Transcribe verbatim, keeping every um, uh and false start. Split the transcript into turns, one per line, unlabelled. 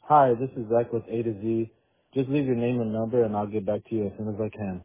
Hi, this is Zach with A to Z. Just leave your name and number and I'll get back to you as soon as I can.